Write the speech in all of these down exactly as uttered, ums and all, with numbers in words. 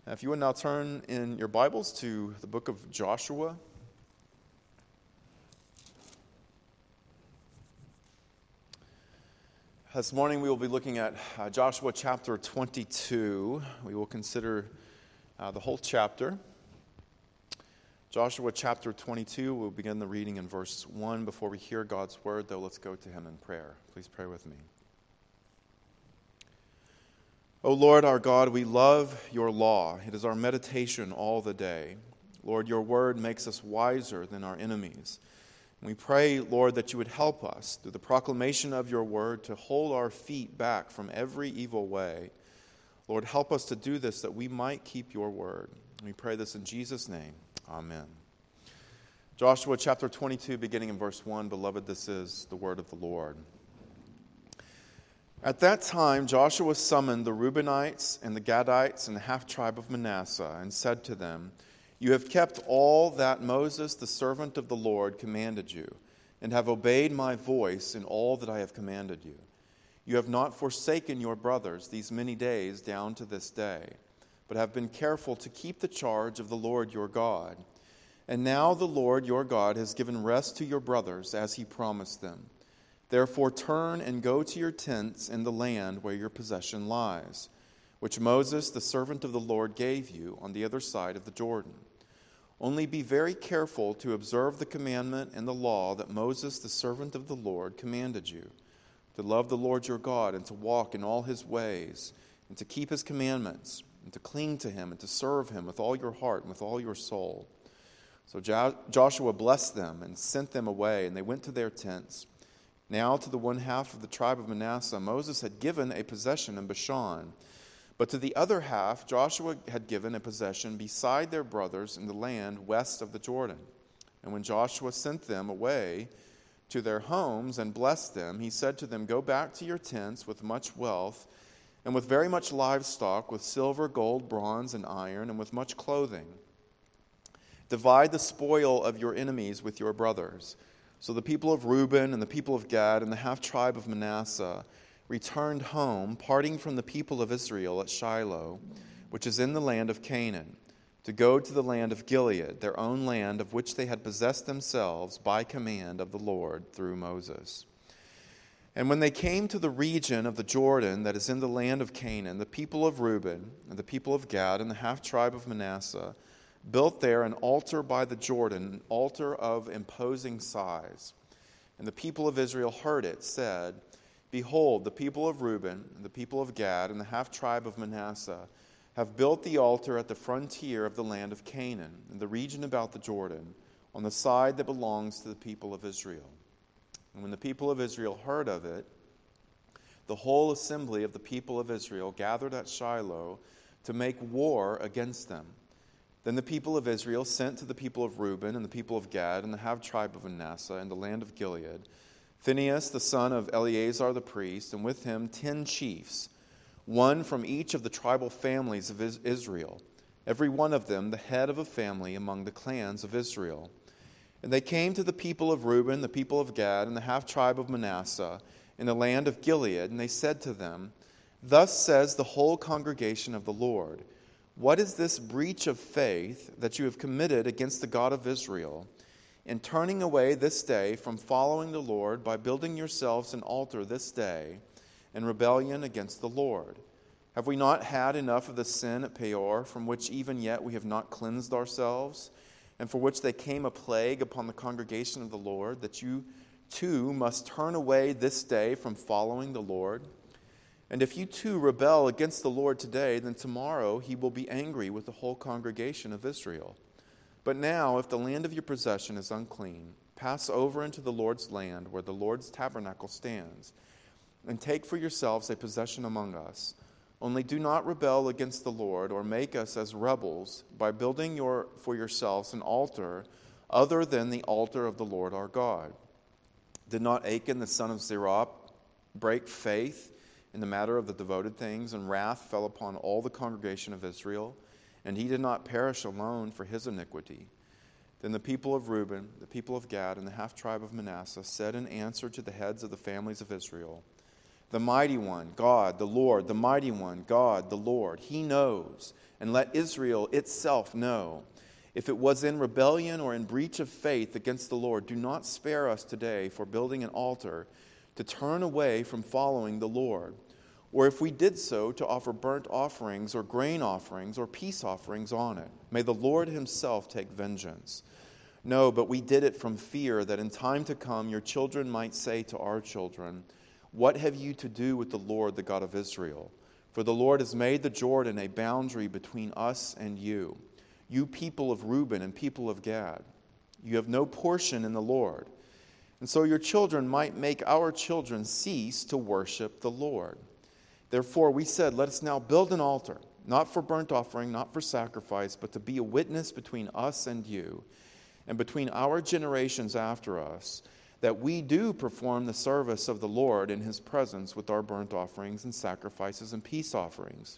If you would now turn in your Bibles to the book of Joshua. This morning we will be looking at uh, Joshua chapter twenty-two. We will consider uh, the whole chapter. Joshua chapter twenty-two, we'll begin the reading in verse one. Before we hear God's word, though, let's go to him in prayer. Please pray with me. O Lord our God, we love your law. It is our meditation all the day. Lord, your word makes us wiser than our enemies. We pray, Lord, that you would help us through the proclamation of your word to hold our feet back from every evil way. Lord, help us to do this that we might keep your word. We pray this in Jesus' name. Amen. Joshua chapter twenty-two, beginning in verse one. Beloved, this is the word of the Lord. At that time, Joshua summoned the Reubenites and the Gadites and the half-tribe of Manasseh and said to them, "You have kept all that Moses, the servant of the Lord, commanded you, and have obeyed my voice in all that I have commanded you. You have not forsaken your brothers these many days down to this day, but have been careful to keep the charge of the Lord your God. And now the Lord your God has given rest to your brothers as he promised them. Therefore turn and go to your tents in the land where your possession lies, which Moses, the servant of the Lord, gave you on the other side of the Jordan. Only be very careful to observe the commandment and the law that Moses, the servant of the Lord, commanded you, to love the Lord your God and to walk in all his ways, and to keep his commandments, and to cling to him and to serve him with all your heart and with all your soul." So Joshua blessed them and sent them away, and they went to their tents. Now to the one half of the tribe of Manasseh, Moses had given a possession in Bashan. But to the other half, Joshua had given a possession beside their brothers in the land west of the Jordan. And when Joshua sent them away to their homes and blessed them, he said to them, "Go back to your tents with much wealth, and with very much livestock, with silver, gold, bronze, and iron, and with much clothing. Divide the spoil of your enemies with your brothers." So the people of Reuben and the people of Gad and the half-tribe of Manasseh returned home, parting from the people of Israel at Shiloh, which is in the land of Canaan, to go to the land of Gilead, their own land of which they had possessed themselves by command of the Lord through Moses. And when they came to the region of the Jordan that is in the land of Canaan, the people of Reuben and the people of Gad and the half-tribe of Manasseh built there an altar by the Jordan, an altar of imposing size. And the people of Israel heard it, said, "Behold, the people of Reuben, and the people of Gad, and the half-tribe of Manasseh have built the altar at the frontier of the land of Canaan, in the region about the Jordan, on the side that belongs to the people of Israel." And when the people of Israel heard of it, the whole assembly of the people of Israel gathered at Shiloh to make war against them. Then the people of Israel sent to the people of Reuben and the people of Gad and the half-tribe of Manasseh in the land of Gilead Phinehas, the son of Eleazar the priest, and with him ten chiefs, one from each of the tribal families of Israel, every one of them the head of a family among the clans of Israel. And they came to the people of Reuben, the people of Gad, and the half-tribe of Manasseh in the land of Gilead, and they said to them, "Thus says the whole congregation of the Lord, what is this breach of faith that you have committed against the God of Israel, in turning away this day from following the Lord by building yourselves an altar this day in rebellion against the Lord? Have we not had enough of the sin at Peor, from which even yet we have not cleansed ourselves, and for which they came a plague upon the congregation of the Lord, that you too must turn away this day from following the Lord? And if you too rebel against the Lord today, then tomorrow he will be angry with the whole congregation of Israel. But now, if the land of your possession is unclean, pass over into the Lord's land where the Lord's tabernacle stands, and take for yourselves a possession among us. Only do not rebel against the Lord or make us as rebels by building your, for yourselves an altar other than the altar of the Lord our God. Did not Achan the son of Zerah break faith in the matter of the devoted things, and wrath fell upon all the congregation of Israel, and he did not perish alone for his iniquity? Then the people of Reuben, the people of Gad, and the half-tribe of Manasseh said in answer to the heads of the families of Israel, The mighty one, God, the Lord, the mighty one, God, the Lord. He knows, and let Israel itself know. If it was in rebellion or in breach of faith against the Lord, do not spare us today for building an altar to turn away from following the Lord. Or if we did so, to offer burnt offerings or grain offerings or peace offerings on it. May the Lord himself take vengeance. No, but we did it from fear that in time to come your children might say to our children, what have you to do with the Lord, the God of Israel? For the Lord has made the Jordan a boundary between us and you, you people of Reuben and people of Gad. You have no portion in the Lord. And so your children might make our children cease to worship the Lord. Therefore we said, let us now build an altar, not for burnt offering, not for sacrifice, but to be a witness between us and you, and between our generations after us, that we do perform the service of the Lord in his presence with our burnt offerings and sacrifices and peace offerings.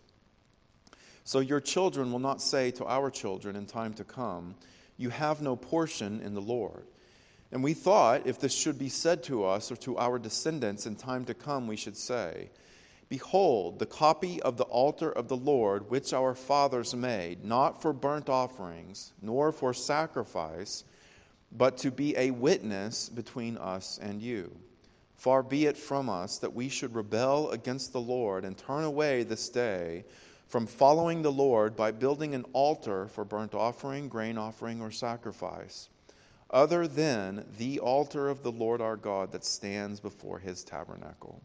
So your children will not say to our children in time to come, you have no portion in the Lord. And we thought, if this should be said to us or to our descendants in time to come, we should say, behold, the copy of the altar of the Lord, which our fathers made, not for burnt offerings, nor for sacrifice, but to be a witness between us and you. Far be it from us that we should rebel against the Lord and turn away this day from following the Lord by building an altar for burnt offering, grain offering, or sacrifice, other than the altar of the Lord our God that stands before his tabernacle.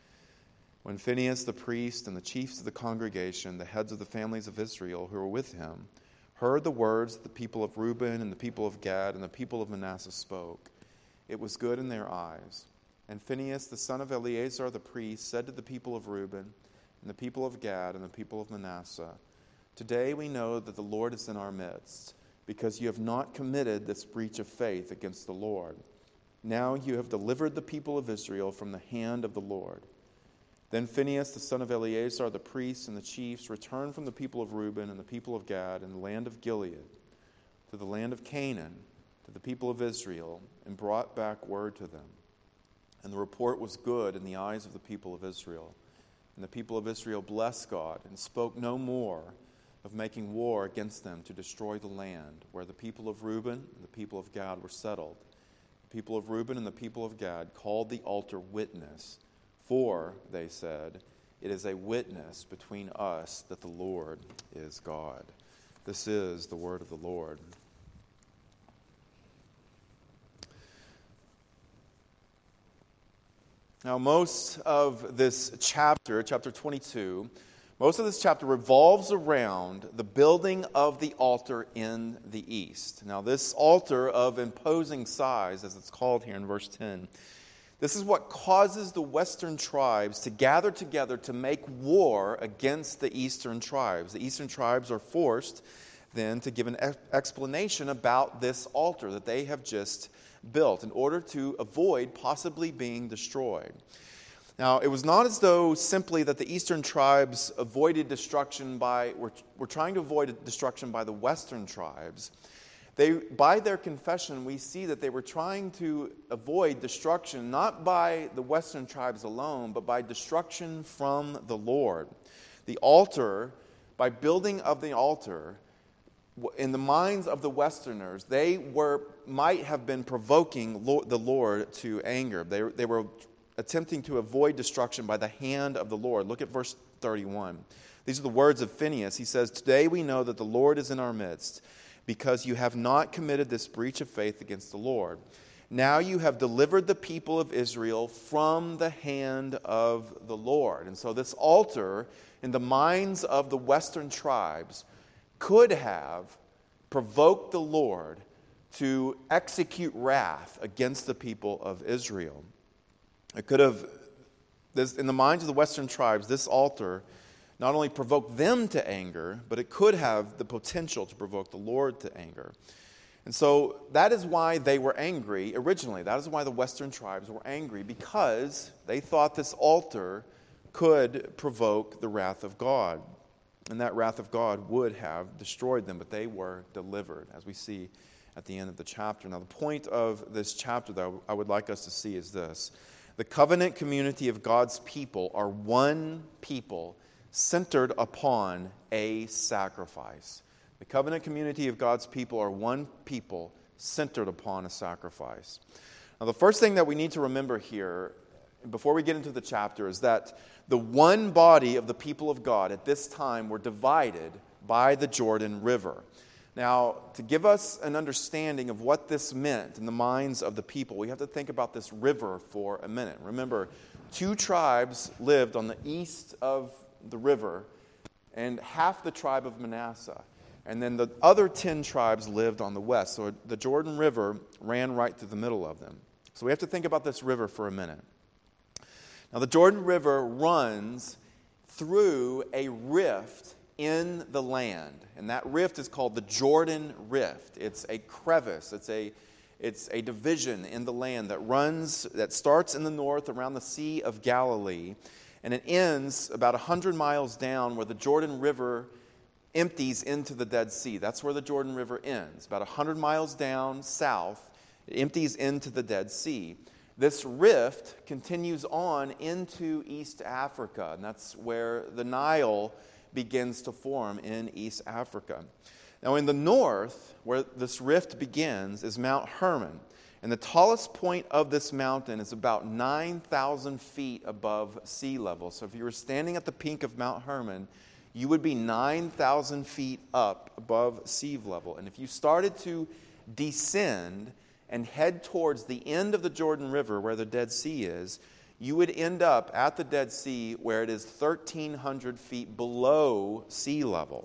When Phinehas the priest and the chiefs of the congregation, the heads of the families of Israel who were with him, heard the words that the people of Reuben and the people of Gad and the people of Manasseh spoke, it was good in their eyes. And Phinehas the son of Eleazar the priest said to the people of Reuben and the people of Gad and the people of Manasseh, today we know that the Lord is in our midst, because you have not committed this breach of faith against the Lord. Now you have delivered the people of Israel from the hand of the Lord. Then Phinehas, the son of Eleazar, the priest and the chiefs, returned from the people of Reuben and the people of Gad and the land of Gilead to the land of Canaan, to the people of Israel, and brought back word to them. And the report was good in the eyes of the people of Israel. And the people of Israel blessed God and spoke no more of making war against them to destroy the land where the people of Reuben and the people of Gad were settled. The people of Reuben and the people of Gad called the altar Witness. For, they said, it is a witness between us that the Lord is God. This is the word of the Lord. Now, most of this chapter, chapter twenty-two, most of this chapter revolves around the building of the altar in the east. Now, this altar of imposing size, as it's called here in verse ten, this is what causes the western tribes to gather together to make war against the eastern tribes. The eastern tribes are forced then to give an explanation about this altar that they have just built in order to avoid possibly being destroyed. Now, it was not as though simply that the eastern tribes avoided destruction by, were, were trying to avoid destruction by the western tribes. They, by their confession, we see that they were trying to avoid destruction not by the western tribes alone, but by destruction from the Lord. The altar, by building of the altar, in the minds of the Westerners, they were might have been provoking the Lord to anger. They, they were attempting to avoid destruction by the hand of the Lord. Look at verse thirty-one. These are the words of Phinehas. He says, today we know that the Lord is in our midst, because you have not committed this breach of faith against the Lord. Now you have delivered the people of Israel from the hand of the Lord. And so this altar, in the minds of the western tribes, could have provoked the Lord to execute wrath against the people of Israel. It could have, this, in the minds of the western tribes, this altar not only provoked them to anger, but it could have the potential to provoke the Lord to anger. And so that is why they were angry originally. That is why the western tribes were angry, because they thought this altar could provoke the wrath of God. And that wrath of God would have destroyed them, but they were delivered, as we see at the end of the chapter. Now, the point of this chapter that I would like us to see is this, The covenant community of God's people are one people centered upon a sacrifice. The covenant community of God's people are one people centered upon a sacrifice. Now, the first thing that we need to remember here, before we get into the chapter, is that the one body of the people of God at this time were divided by the Jordan River. Now, to give us an understanding of what this meant in the minds of the people, we have to think about this river for a minute. Remember, two tribes lived on the east of the river, and half the tribe of Manasseh. And then the other ten tribes lived on the west. So the Jordan River ran right through the middle of them. So we have to think about this river for a minute. Now, the Jordan River runs through a rift in the land, and that rift is called the Jordan Rift. It's a crevice. It's a it's a division in the land that runs that starts in the north around the Sea of Galilee, and it ends about one hundred miles down where the Jordan River empties into the Dead Sea. That's where the Jordan River ends. About one hundred miles down south, it empties into the Dead Sea. This rift continues on into East Africa, and that's where the Nile begins to form in East Africa. Now, in the north, where this rift begins, is Mount Hermon. And the tallest point of this mountain is about nine thousand feet above sea level. So if you were standing at the peak of Mount Hermon, you would be nine thousand feet up above sea level. And if you started to descend and head towards the end of the Jordan River, where the Dead Sea is, you would end up at the Dead Sea where it is thirteen hundred feet below sea level.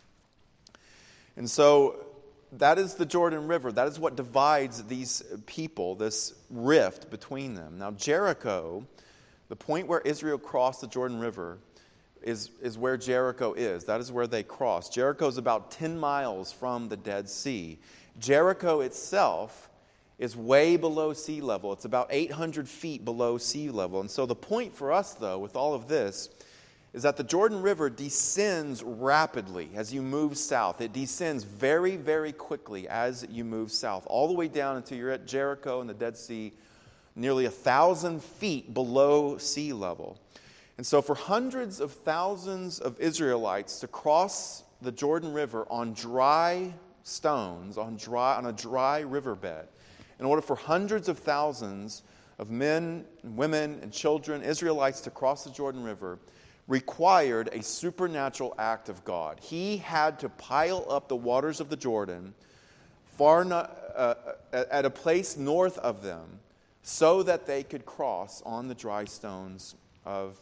And so that is the Jordan River. That is what divides these people, this rift between them. Now, Jericho, the point where Israel crossed the Jordan River, is, is where Jericho is. That is where they crossed. Jericho is about ten miles from the Dead Sea. Jericho itself is way below sea level. It's about eight hundred feet below sea level. And so the point for us, though, with all of this, is that the Jordan River descends rapidly as you move south. It descends very, very quickly as you move south, all the way down until you're at Jericho and the Dead Sea, nearly a thousand feet below sea level. And so for hundreds of thousands of Israelites to cross the Jordan River on dry stones, on dry on a dry riverbed, in order for hundreds of thousands of men, and women, and children, Israelites, to cross the Jordan River, required a supernatural act of God. He had to pile up the waters of the Jordan far not, uh, at a place north of them so that they could cross on the dry stones of,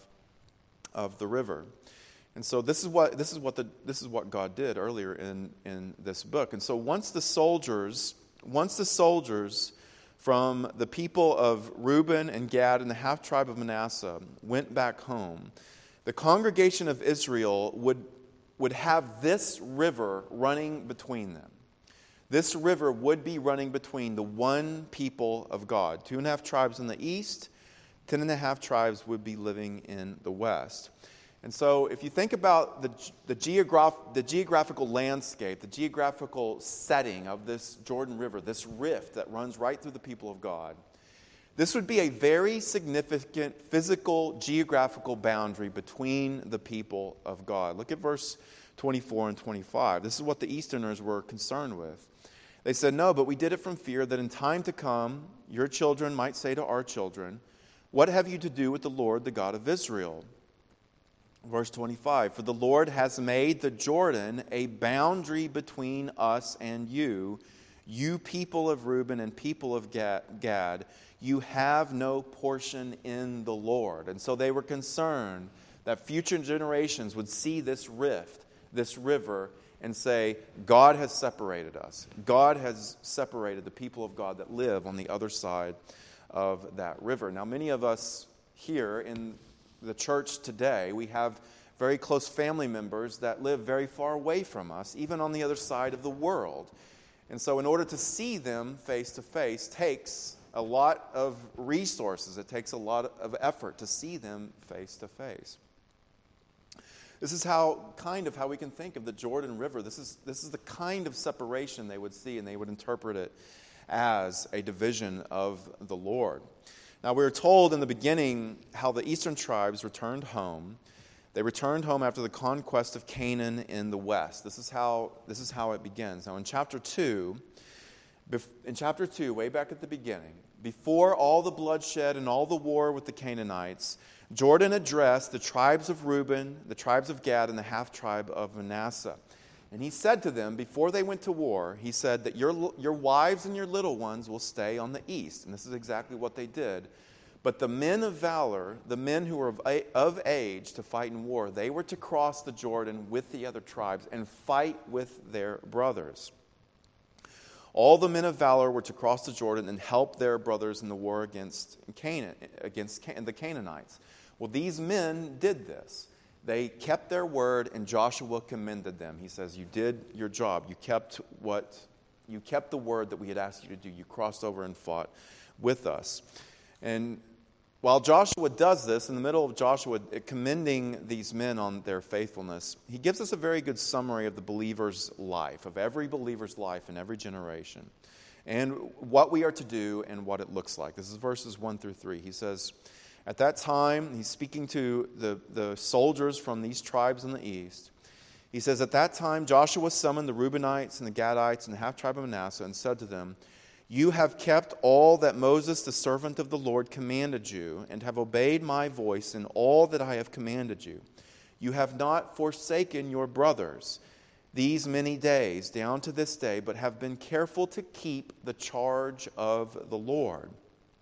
of the river. And so this is what this is what the this is what God did earlier in, in this book. And so once the soldiers Once the soldiers from the people of Reuben and Gad and the half-tribe of Manasseh went back home, the congregation of Israel would, would have this river running between them. This river would be running between the one people of God. Two and a half tribes in the east, ten and a half tribes would be living in the west. And so if you think about the, the, geograph, the geographical landscape, the geographical setting of this Jordan River, this rift that runs right through the people of God, this would be a very significant physical, geographical boundary between the people of God. Look at verse twenty-four and twenty-five. This is what the Easterners were concerned with. They said, "No, but we did it from fear that in time to come, your children might say to our children, 'What have you to do with the Lord, the God of Israel?'" Verse twenty-five, "For the Lord has made the Jordan a boundary between us and you, you people of Reuben and people of Gad. You have no portion in the Lord." And so they were concerned that future generations would see this rift, this river, and say, God has separated us. God has separated the people of God that live on the other side of that river. Now, many of us here in the church today, we have very close family members that live very far away from us, even on the other side of the world. And so in order to see them face to face takes a lot of resources. It takes a lot of effort to see them face to face. This is how kind of how we can think of the Jordan River. This is this is the kind of separation they would see, and they would interpret it as a division of the Lord. Now, we were told in the beginning how the eastern tribes returned home. They returned home after the conquest of Canaan in the west. This is how, this is how it begins. Now, in chapter two, in chapter two, way back at the beginning, before all the bloodshed and all the war with the Canaanites, Jordan addressed the tribes of Reuben, the tribes of Gad, and the half-tribe of Manasseh. And he said to them, before they went to war, he said that your, your wives and your little ones will stay on the east. And this is exactly what they did. But the men of valor, the men who were of, of age to fight in war, they were to cross the Jordan with the other tribes and fight with their brothers. All the men of valor were to cross the Jordan and help their brothers in the war against Canaan, against the Canaanites. Well, these men did this. They kept their word, and Joshua commended them. He says, you did your job. You kept what you kept the word that we had asked you to do. You crossed over and fought with us. And while Joshua does this, in the middle of Joshua commending these men on their faithfulness, he gives us a very good summary of the believer's life, of every believer's life in every generation, and what we are to do and what it looks like. This is verses one through three. He says, at that time, he's speaking to the, the soldiers from these tribes in the east. He says, at that time, Joshua summoned the Reubenites and the Gadites and the half-tribe of Manasseh and said to them, you have kept all that Moses, the servant of the Lord, commanded you, and have obeyed my voice in all that I have commanded you. You have not forsaken your brothers these many days, down to this day, but have been careful to keep the charge of the Lord.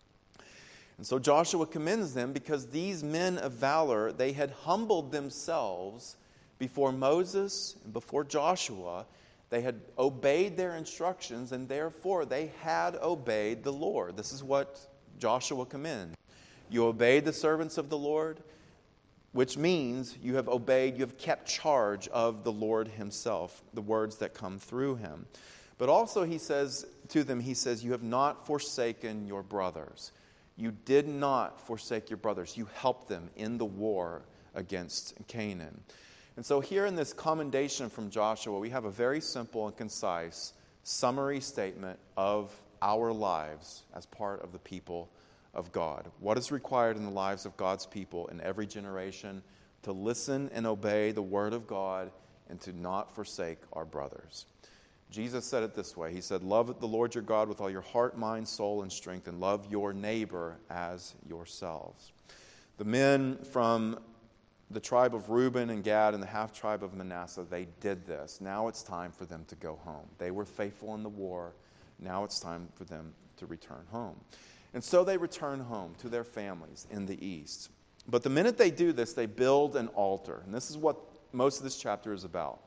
And so Joshua commends them because these men of valor, they had humbled themselves before Moses and before Joshua. They had obeyed their instructions, and therefore they had obeyed the Lord. This is what Joshua commends. You obeyed the servants of the Lord, which means you have obeyed, you have kept charge of the Lord himself, the words that come through him. But also he says to them, he says, you have not forsaken your brothers. You did not forsake your brothers. You helped them in the war against Canaan. And so here in this commendation from Joshua, we have a very simple and concise summary statement of our lives as part of the people of God. What is required in the lives of God's people in every generation? To listen and obey the word of God and to not forsake our brothers. Jesus said it this way. He said, love the Lord your God with all your heart, mind, soul, and strength, and love your neighbor as yourselves. The men from the tribe of Reuben and Gad and the half-tribe of Manasseh, they did this. Now it's time for them to go home. They were faithful in the war. Now it's time for them to return home. And so they return home to their families in the east. But the minute they do this, they build an altar. And this is what most of this chapter is about.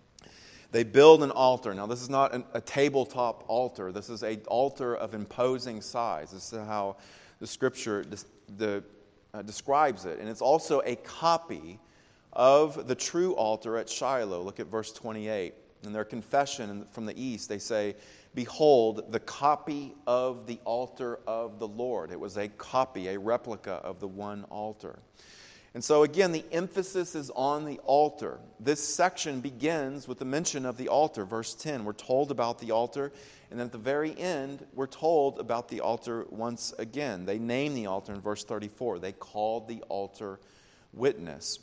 They build an altar. Now, this is not an, a tabletop altar. This is an altar of imposing size. This is how the Scripture the, the, uh, describes it. And it's also a copy of the true altar at Shiloh. Look at verse twenty-eight. In their confession from the east, they say, behold, the copy of the altar of the Lord. It was a copy, a replica of the one altar. And so again, the emphasis is on the altar. This section begins with the mention of the altar. Verse ten, we're told about the altar. And then at the very end, we're told about the altar once again. They name the altar in verse thirty-four. They called the altar witness.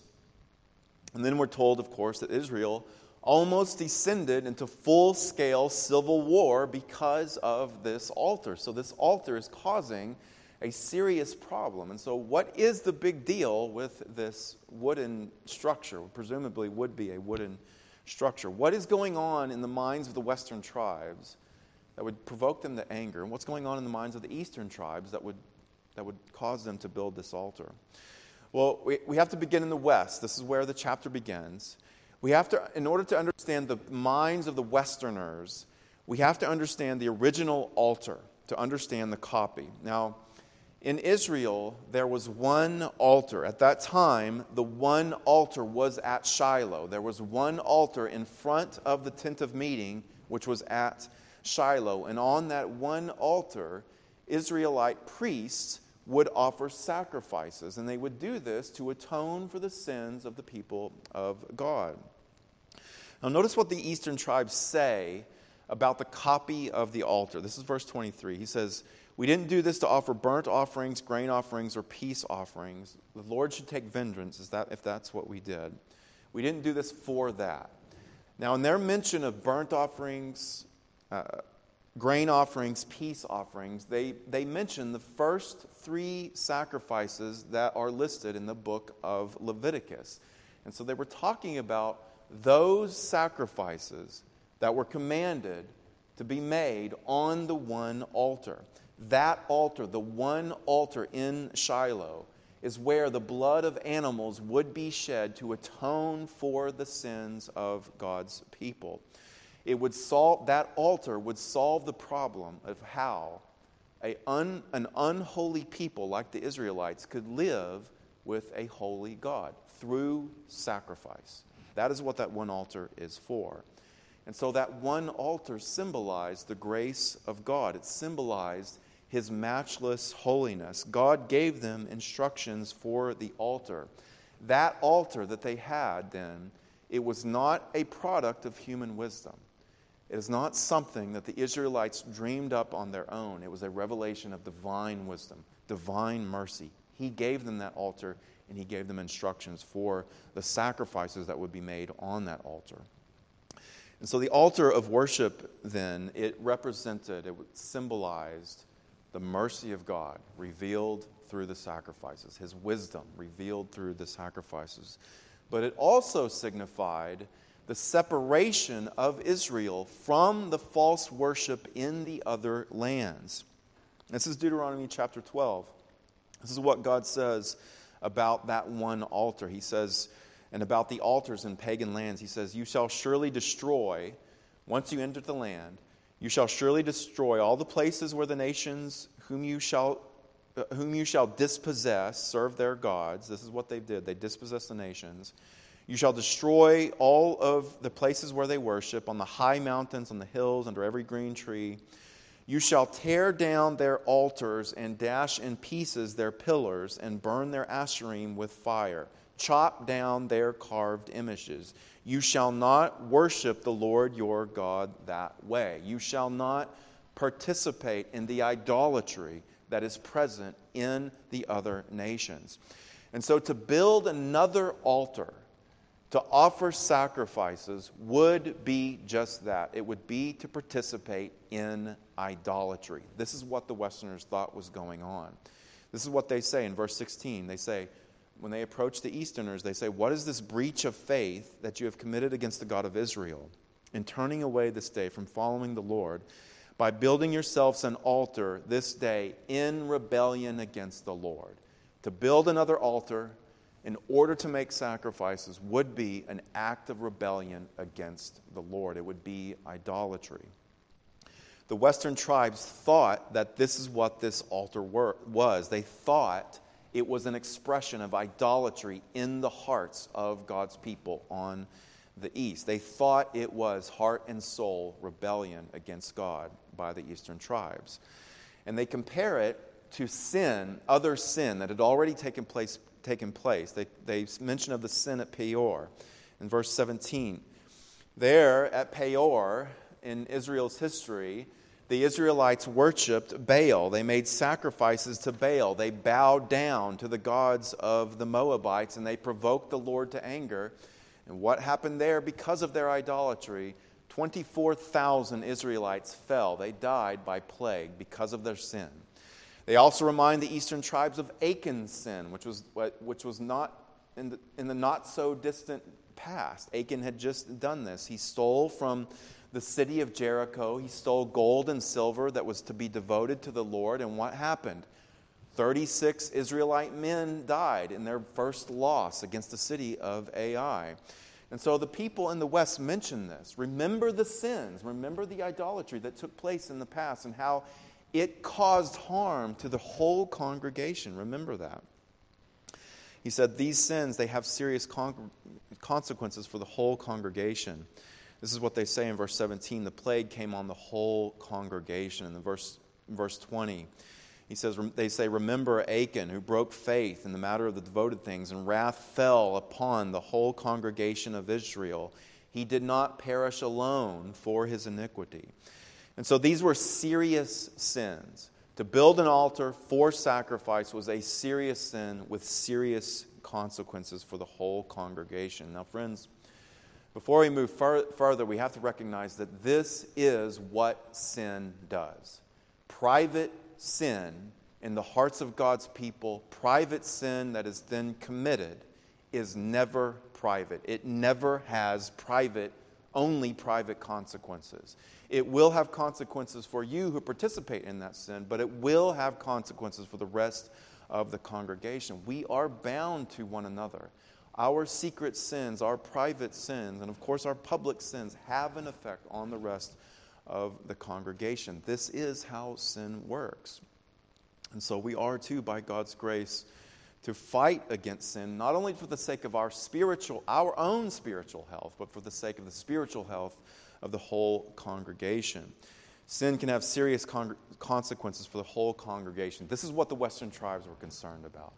And then we're told, of course, that Israel almost descended into full-scale civil war because of this altar. So this altar is causing a serious problem. And so what is the big deal with this wooden structure? Presumably would be a wooden structure. What is going on in the minds of the western tribes that would provoke them to anger? And what's going on in the minds of the eastern tribes that would that would cause them to build this altar? Well, we, we have to begin in the west. This is where the chapter begins. We have to, in order to understand the minds of the Westerners, we have to understand the original altar to understand the copy. Now, in Israel, there was one altar. At that time, the one altar was at Shiloh. There was one altar in front of the tent of meeting, which was at Shiloh. And on that one altar, Israelite priests would offer sacrifices. And they would do this to atone for the sins of the people of God. Now notice what the eastern tribes say about the copy of the altar. This is verse twenty-three. He says, "We didn't do this to offer burnt offerings, grain offerings, or peace offerings. The Lord should take vengeance is that if that's what we did. We didn't do this for that." Now, in their mention of burnt offerings, uh, grain offerings, peace offerings, they, they mention the first three sacrifices that are listed in the book of Leviticus. And so they were talking about those sacrifices that were commanded to be made on the one altar. That altar, the one altar in Shiloh, is where the blood of animals would be shed to atone for the sins of God's people. It would solve, that altar would solve the problem of how a un, an unholy people like the Israelites could live with a holy God through sacrifice. That is what that one altar is for. And so that one altar symbolized the grace of God. It symbolized His matchless holiness. God gave them instructions for the altar. That altar that they had then, it was not a product of human wisdom. It is not something that the Israelites dreamed up on their own. It was a revelation of divine wisdom, divine mercy. He gave them that altar, and He gave them instructions for the sacrifices that would be made on that altar. And so the altar of worship then, it represented, it symbolized the mercy of God revealed through the sacrifices, His wisdom revealed through the sacrifices. But it also signified the separation of Israel from the false worship in the other lands. This is Deuteronomy chapter twelve. This is what God says about that one altar. He says, and about the altars in pagan lands, He says, "You shall surely destroy, once you enter the land, you shall surely destroy all the places where the nations whom you shall uh, whom you shall dispossess serve their gods." This is what they did. They dispossessed the nations. "You shall destroy all of the places where they worship, on the high mountains, on the hills, under every green tree. You shall tear down their altars and dash in pieces their pillars and burn their asherim with fire. Chop down their carved images. You shall not worship the Lord your God that way." You shall not participate in the idolatry that is present in the other nations. And so to build another altar to offer sacrifices would be just that. It would be to participate in idolatry. This is what the Westerners thought was going on. This is what they say in verse sixteen. They say, when they approach the Easterners, they say, "What is this breach of faith that you have committed against the God of Israel in turning away this day from following the Lord by building yourselves an altar this day in rebellion against the Lord?" To build another altar in order to make sacrifices would be an act of rebellion against the Lord. It would be idolatry. The Western tribes thought that this is what this altar were, was. They thought it was an expression of idolatry in the hearts of God's people on the East. They thought it was heart and soul rebellion against God by the Eastern tribes. And they compare it to sin, other sin that had already taken place taken place. They, they mention of the sin at Peor in verse seventeen. There at Peor, in Israel's history, the Israelites worshipped Baal. They made sacrifices to Baal. They bowed down to the gods of the Moabites, and they provoked the Lord to anger. And what happened there because of their idolatry? twenty-four thousand Israelites fell. They died by plague because of their sin. They also remind the eastern tribes of Achan's sin, which was which was not in the, in the not so distant past. Achan had just done this. He stole from the city of Jericho. He stole gold and silver that was to be devoted to the Lord. And what happened? thirty-six Israelite men died in their first loss against the city of Ai. And so the people in the West mention this. Remember the sins. Remember the idolatry that took place in the past and how it caused harm to the whole congregation. Remember that. He said these sins, they have serious con- consequences for the whole congregation. This is what they say in verse seventeen. The plague came on the whole congregation. In the verse, verse twenty, he says, they say, "Remember Achan, who broke faith in the matter of the devoted things, and wrath fell upon the whole congregation of Israel. He did not perish alone for his iniquity. And so these were serious sins. To build an altar for sacrifice was a serious sin with serious consequences for the whole congregation. Now, friends, before we move fur- further, we have to recognize that this is what sin does. Private sin in the hearts of God's people, private sin that is then committed, is never private. It never has private, only private consequences. It will have consequences for you who participate in that sin, but it will have consequences for the rest of the congregation. We are bound to one another. Our secret sins, our private sins, and of course our public sins have an effect on the rest of the congregation. This is how sin works. And so we are too, by God's grace, to fight against sin, not only for the sake of our spiritual, our own spiritual health, but for the sake of the spiritual health of the whole congregation. Sin can have serious con- consequences for the whole congregation. This is what the Western tribes were concerned about.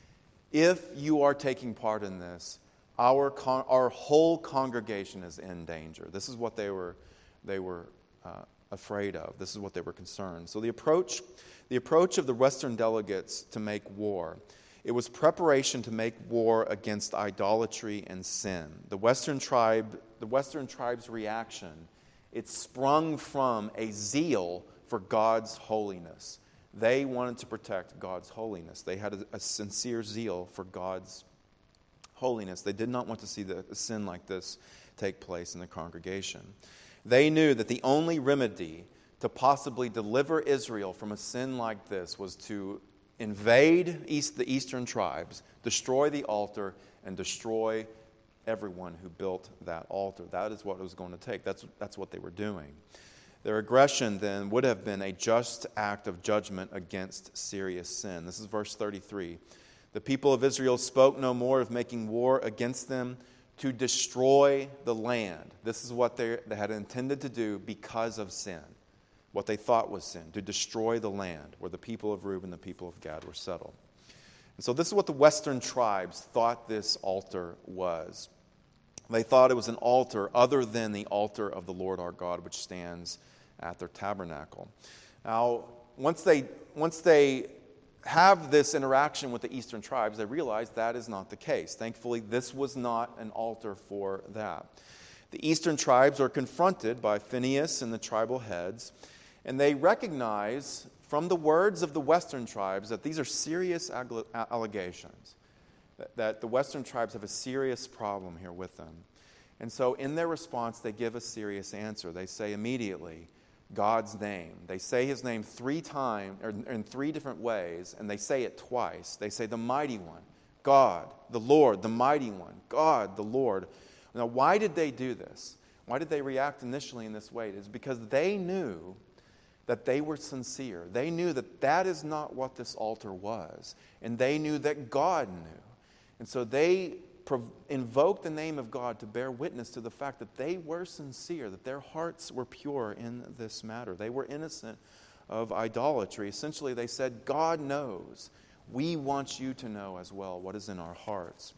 If you are taking part in this, our con- our whole congregation is in danger. This is what they were they were uh, afraid of. This is what they were concerned. So the approach, the approach of the Western delegates to make war, it was preparation to make war against idolatry and sin. The Western tribe, the Western tribe's reaction, it sprung from a zeal for God's holiness. They wanted to protect God's holiness. They had a, a sincere zeal for God's holiness. They did not want to see the, a sin like this take place in the congregation. They knew that the only remedy to possibly deliver Israel from a sin like this was to invade east, the eastern tribes, destroy the altar, and destroy everyone who built that altar. That is what it was going to take. That's, that's what they were doing. Their aggression then would have been a just act of judgment against serious sin. This is verse thirty-three. The people of Israel spoke no more of making war against them to destroy the land. This is what they, they had intended to do because of sin. What they thought was sin, to destroy the land where the people of Reuben and the people of Gad were settled. And so this is what the Western tribes thought this altar was. They thought it was an altar other than the altar of the Lord our God, which stands at their tabernacle. Now, once they once they have this interaction with the eastern tribes, they realize that is not the case. Thankfully, this was not an altar for that. The eastern tribes are confronted by Phinehas and the tribal heads, and they recognize from the words of the western tribes that these are serious allegations, that, that the western tribes have a serious problem here with them. And so in their response, they give a serious answer. They say immediately, God's name. They say his name three times, or in three different ways, and they say it twice. They say the mighty one, God, the Lord, the mighty one, God, the Lord. Now, why did they do this? Why did they react initially in this way? It is because they knew that they were sincere. They knew that that is not what this altar was, and they knew that God knew. And so they invoked the name of God to bear witness to the fact that they were sincere, that their hearts were pure in this matter. They were innocent of idolatry. Essentially, they said, God knows. We want you to know as well what is in our hearts.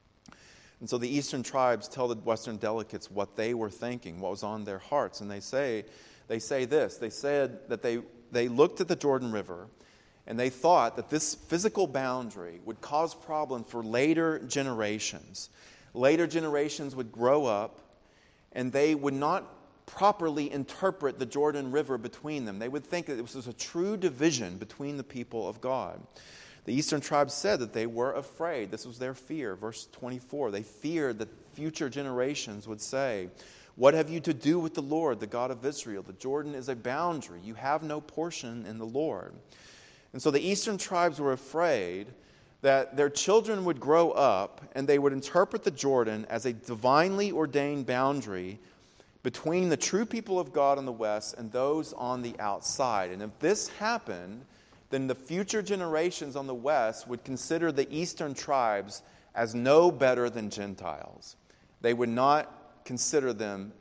And so the eastern tribes tell the western delegates what they were thinking, what was on their hearts. And they say, they say this. They said that they, they looked at the Jordan River, and they thought that this physical boundary would cause problems for later generations. Later generations would grow up, and they would not properly interpret the Jordan River between them. They would think that this was a true division between the people of God. The eastern tribes said that they were afraid. This was their fear. Verse twenty-four, they feared that future generations would say, what have you to do with the Lord, the God of Israel? The Jordan is a boundary. You have no portion in the Lord. And so the eastern tribes were afraid that their children would grow up and they would interpret the Jordan as a divinely ordained boundary between the true people of God on the west and those on the outside. And if this happened, then the future generations on the west would consider the eastern tribes as no better than Gentiles. They would not consider them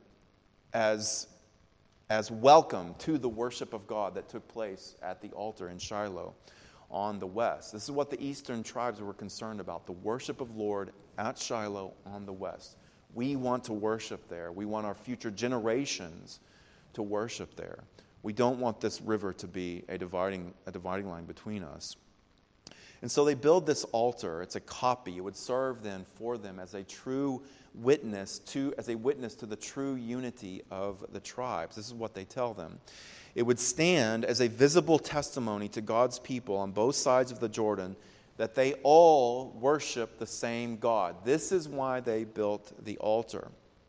as as welcome to the worship of God that took place at the altar in Shiloh on the west. This is what the eastern tribes were concerned about, the worship of Lord at Shiloh on the west. We want to worship there. We want our future generations to worship there. We don't want this river to be a dividing, a dividing line between us. And so they build this altar. It's a copy. It would serve then for them as a true witness to, as a witness to the true unity of the tribes. This is what they tell them. It would stand as a visible testimony to God's people on both sides of the Jordan that they all worship the same God. This is why they built the altar.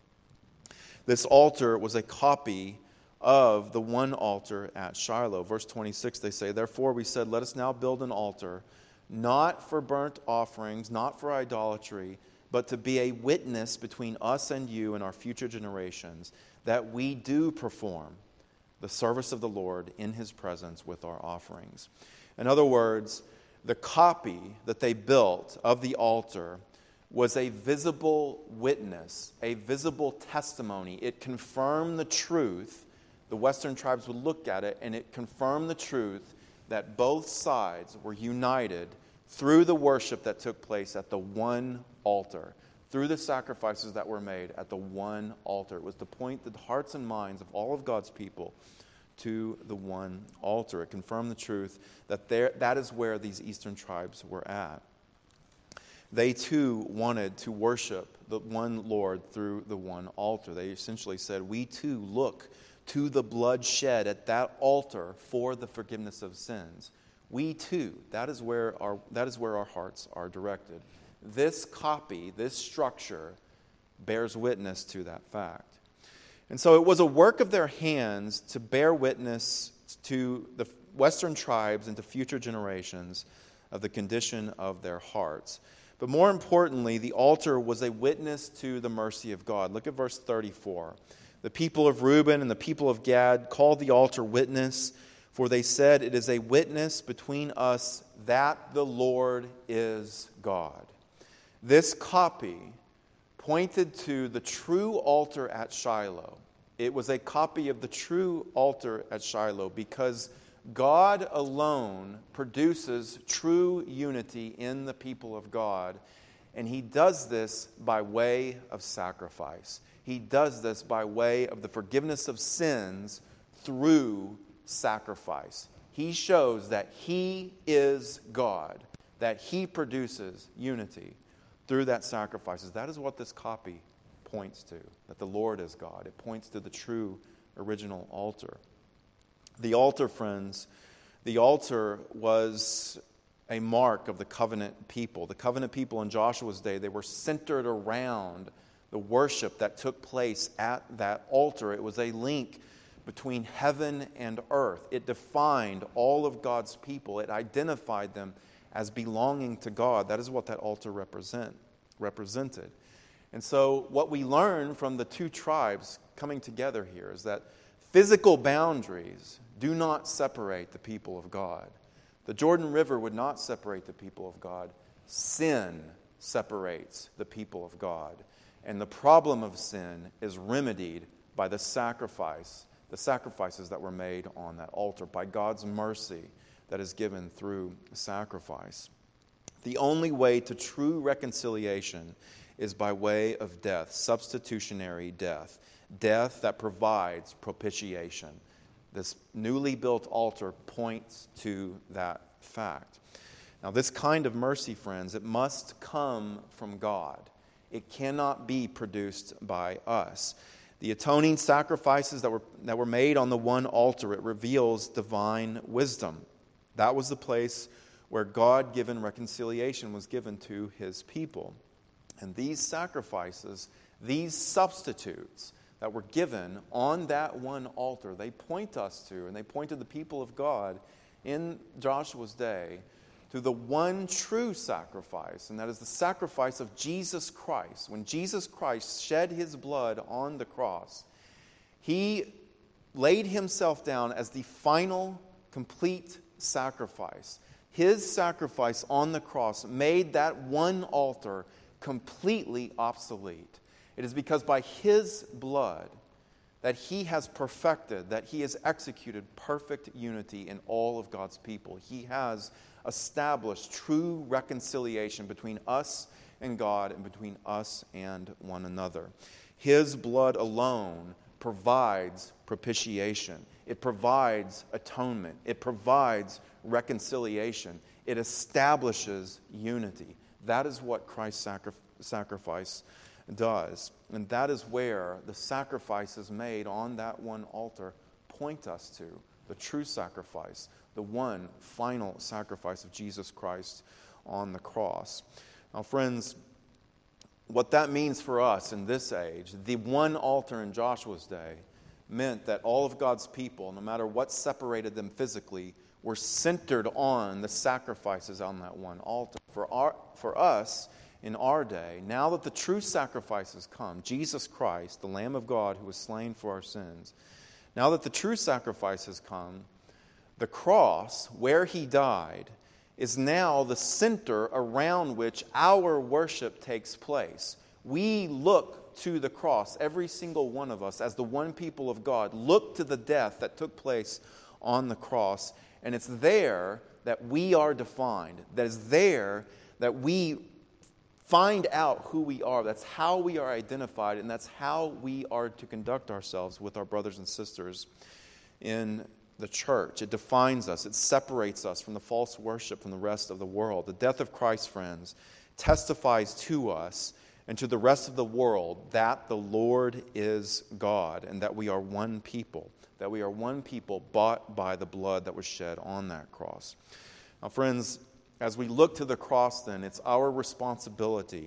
This altar was a copy of the one altar at Shiloh. Verse twenty-six, they say, "Therefore we said, let us now build an altar, not for burnt offerings, not for idolatry, but to be a witness between us and you and our future generations, that we do perform the service of the Lord in His presence with our offerings." In other words, the copy that they built of the altar was a visible witness, a visible testimony. It confirmed the truth. The Western tribes would look at it, and it confirmed the truth that both sides were united through the worship that took place at the one altar, through the sacrifices that were made at the one altar. It was to point the hearts and minds of all of God's people to the one altar. It confirmed the truth that there, that is where these eastern tribes were at. They too wanted to worship the one Lord through the one altar. They essentially said, we too look to the blood shed at that altar for the forgiveness of sins. We too, that is where our, that is where our hearts are directed. This copy, this structure, bears witness to that fact. And so it was a work of their hands to bear witness to the Western tribes and to future generations of the condition of their hearts. But more importantly, the altar was a witness to the mercy of God. Look at verse thirty-four. The people of Reuben and the people of Gad called the altar witness, for they said, it is a witness between us that the Lord is God. This copy pointed to the true altar at Shiloh. It was a copy of the true altar at Shiloh because God alone produces true unity in the people of God, and He does this by way of sacrifice. He does this by way of the forgiveness of sins through sacrifice. He shows that He is God, that He produces unity through that sacrifices. That is what this copy points to, that the Lord is God. It points to the true original altar. The altar, friends, the altar was a mark of the covenant people. The covenant people in Joshua's day, they were centered around the worship that took place at that altar. It was a link between heaven and earth. It defined all of God's people. It identified them as belonging to God. That is what that altar represent, represented. And so what we learn from the two tribes coming together here is that physical boundaries do not separate the people of God. The Jordan River would not separate the people of God. Sin separates the people of God. And the problem of sin is remedied by the sacrifice, the sacrifices that were made on that altar, by God's mercy that is given through sacrifice. The only way to true reconciliation is by way of death, substitutionary death, death that provides propitiation. This newly built altar points to that fact. Now, this kind of mercy, friends, it must come from God. It cannot be produced by us. The atoning sacrifices that were, that were made on the one altar, it reveals divine wisdom. That was the place where God-given reconciliation was given to His people. And these sacrifices, these substitutes that were given on that one altar, they point us to, and they point to the people of God in Joshua's day, to the one true sacrifice, and that is the sacrifice of Jesus Christ. When Jesus Christ shed His blood on the cross, He laid Himself down as the final, complete sacrifice. His sacrifice on the cross made that one altar completely obsolete. It is because by His blood that He has perfected, that He has executed perfect unity in all of God's people. He has established true reconciliation between us and God and between us and one another. His blood alone provides propitiation. It provides atonement. It provides reconciliation. It establishes unity. That is what Christ's sacri- sacrifice does. And that is where the sacrifices made on that one altar point us to the true sacrifice, the one final sacrifice of Jesus Christ on the cross. Now, friends, what that means for us in this age, the one altar in Joshua's day, meant that all of God's people, no matter what separated them physically, were centered on the sacrifices on that one altar. For our, for us, in our day, now that the true sacrifice has come, Jesus Christ, the Lamb of God who was slain for our sins, now that the true sacrifice has come, the cross, where he died, is now the center around which our worship takes place. We look to the cross, every single one of us, as the one people of God, look to the death that took place on the cross, and it's there that we are defined. That is there that we find out who we are. That's how we are identified, and that's how we are to conduct ourselves with our brothers and sisters in the church. It defines us. It separates us from the false worship from the rest of the world. The death of Christ, friends, testifies to us and to the rest of the world that the Lord is God and that we are one people, that we are one people bought by the blood that was shed on that cross. Now, friends, as we look to the cross, then, it's our responsibility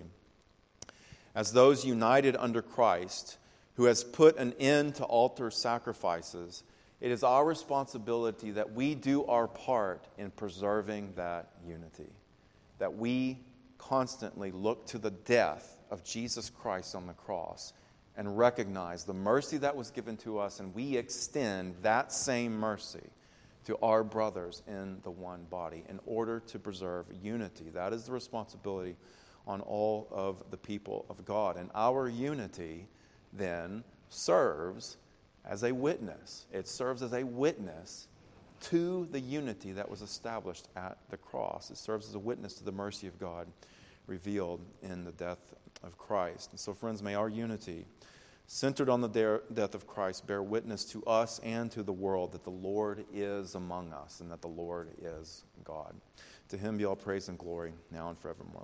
as those united under Christ, who has put an end to altar sacrifices. It is our responsibility that we do our part in preserving that unity, that we constantly look to the death of Jesus Christ on the cross and recognize the mercy that was given to us, and we extend that same mercy to our brothers in the one body in order to preserve unity. That is the responsibility on all of the people of God. And our unity then serves as a witness. It serves as a witness to the unity that was established at the cross. It serves as a witness to the mercy of God revealed in the death of Christ. And so, friends, may our unity, centered on the de- death of Christ, bear witness to us and to the world that the Lord is among us and that the Lord is God. To him be all praise and glory, now and forevermore.